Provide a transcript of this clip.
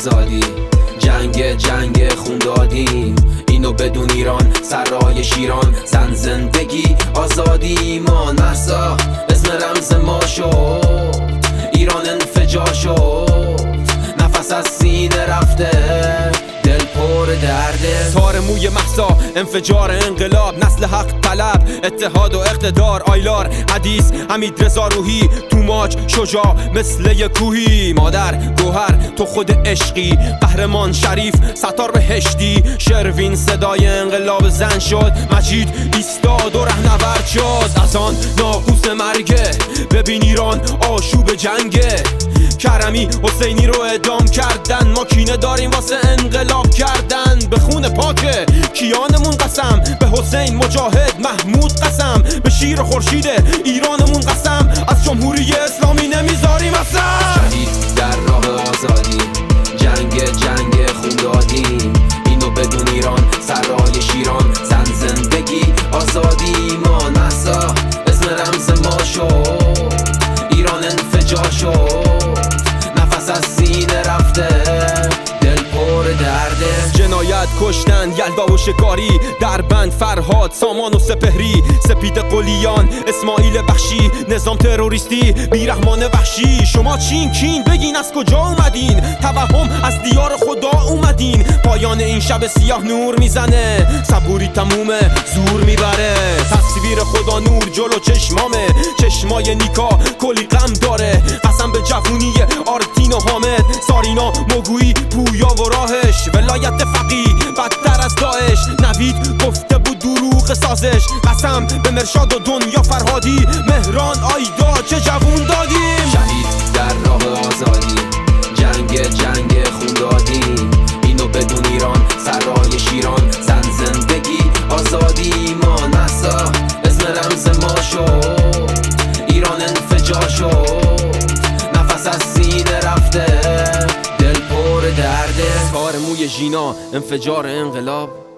آزادی، جنگ خون دادیم، اینو بدون ایران سرای شیران، زن زندگی آزادی ایمان، مهسا اسم رمز ما شد، ایران انفجار شد، نفس از سینه رفته، دل پر درده. تار موی مهسا، انفجار انقلاب، نسل حق طلب، اتحاد و اقتدار، آیلار حدیث، حمیدرضا روحی، توماج شجاع مثل یک کوهی، مادر گوهر تو خود عشقی، قهرمان شریف ستار بهشتی، شروین صدای انقلاب زن شد، مجید ایستاد و رهنورد شد، از آن ناقوس مرگه ببین ایران آشوب جنگه، کرمی حسینی رو اعدام کردن، ما کینه داریم واسه انقلاب کردن، به خون پاک کیانمون قسم، به حسین مجاهد محمود قسم، به شیر خورشید ایرانمون قسم، از جمهوری اسلامی نمیذاریم اصلا. شهید در راه آزادی، جنگ خون دادیم، اینو بدون ایران سرای شیران، زن زندگی آزادی ایمان، مهسا اسم رمز ما شد، ایران انفجار شد، نفس از سینه رفته، دل پر درده. جنایت کشتن یلدا و شکاری، دربند فرهاد سامان و سپهری، سپید قلیان اسماعیل بخشی، نظام تروریستی بیرحمان وحشی، شما چین کین بگین از کجا اومدین، توهم از دیار خدا اومدین، پایان این شب سیاه نور میزنه، صبوری تمومه زور میبره، تصویر خدا نور جلو چشمامه، چشمای نیکا کلی غم داره، قسم به جوونی آرتین و حامد، سارینا موگویی پویا و راهش، ولایت فقیه بدتر از داعش، نوید گفته بود دروغ سازش، قسم به مرشاد و دنیا فرهادی، مهران آیدا چه جوون دادیم. شهید در راه آزادی، جنگ خون دادیم، اینو بدون ایران سرای شیران، زن زندگی آزادی ایمان، مهسا اسم رمز ما شد، ایران انفجار شد، نفس از سینه رفته، دل پر درده. تار موی ژینا، انفجار انقلاب،